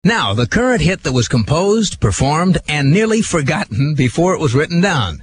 Now, the current hit that was composed, performed, and nearly forgotten before it was written down.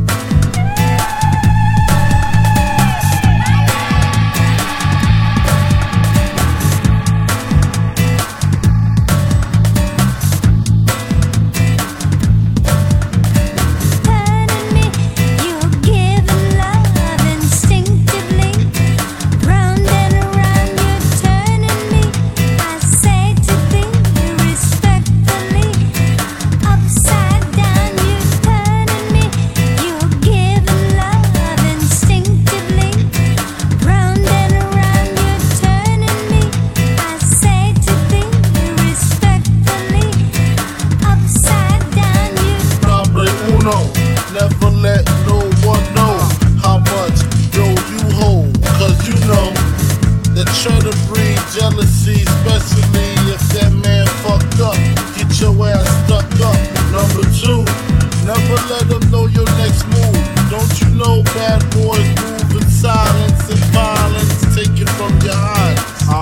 Never let no one know how much dough you hold, cause you know that try to breed jealousy, especially if that man fucked up. Get your ass stuck up. Number 2, never let them know your next move. Don't you know bad boys move in silence and violence, take it from your eyes.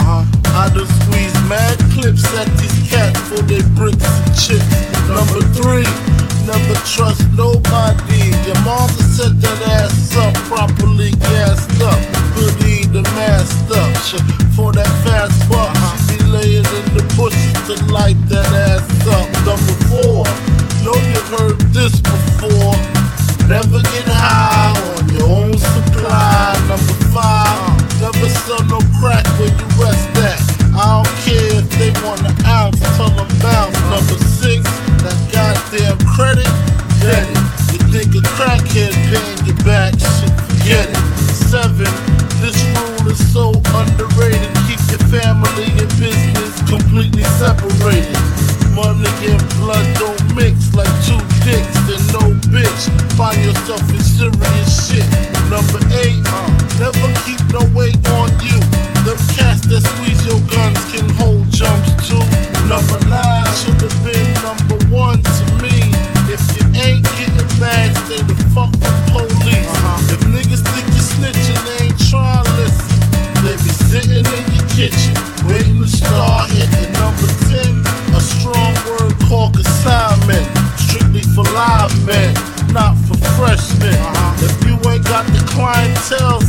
I done squeeze mad clips at these cats for they bricks and chips. Number 3, never trust nobody. Your mama set that ass up, properly gassed up, hoodie the masked up. For that fast buck, she be laying in the bushes to light that ass up. Number 4, know you heard this before. Never get high on your own supply. Number 5, never sell no crack where you rest at. I don't care if they want an ounce, tell them bounce. Number 6, that goddamn credit, get it. You think a crackhead paying you back, shit, forget it. 7, this rule is so underrated. Keep your family and business completely separated. Money and blood don't mix like 2 dicks and no bitch. Find yourself in serious shit. Number 8, never keep no weight on you. Them cats that squeeze your guns can hold jumps too. Number 9 should have been number 1 to me. If you ain't getting bags, stay the fuck with police. If niggas think you snitching, they ain't trying to listen. They be sitting in your kitchen, waiting to start hitting. Number 10, a strong word called consignment, strictly for live men, not for freshmen. If you ain't got the clientele,